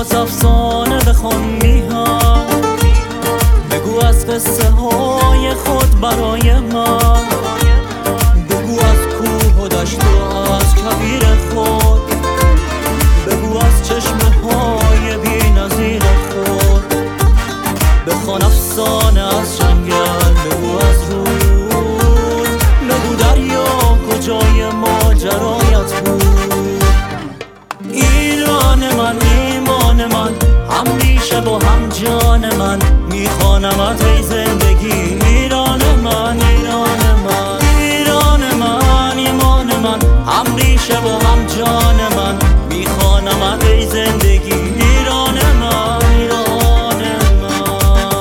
از افسانه بخوان میهن، بگو از قصه های خود برای من، بگو از کوه و دشت و از کویر خود، بگو از چشمه های بی نظیر خود، بخوان افسانه از جنگل، بگو از رود، بگو دریا کجای ماجرایت بود. ایران من، ایمان من، هم ریشه و هم جان من، میخوانمت ای زندگی. ایران من، ایران من، ایران من، ایمان من، هم ریشه و هم جان من، میخوانمت ای زندگی. ایران من، ایران من.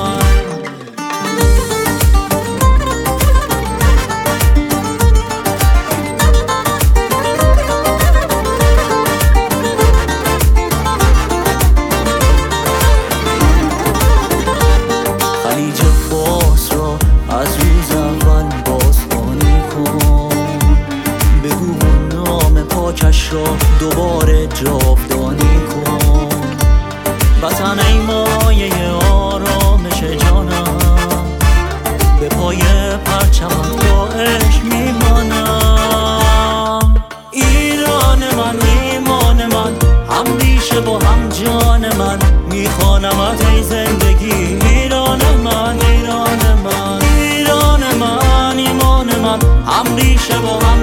خلیج فارس را از روز اول بازخوانی کن، بگو نام پاکش را دوباره جاودانی کن. وطن ای مایه آرامش جانم، به پای پرچمت با عشق میمانم. ایران من، ایمان من، هم ریشه و هم جان من، میخوانمت ای زندگی. ایران من، ایران من، ایران من، ایمان من، هم ریشه و هم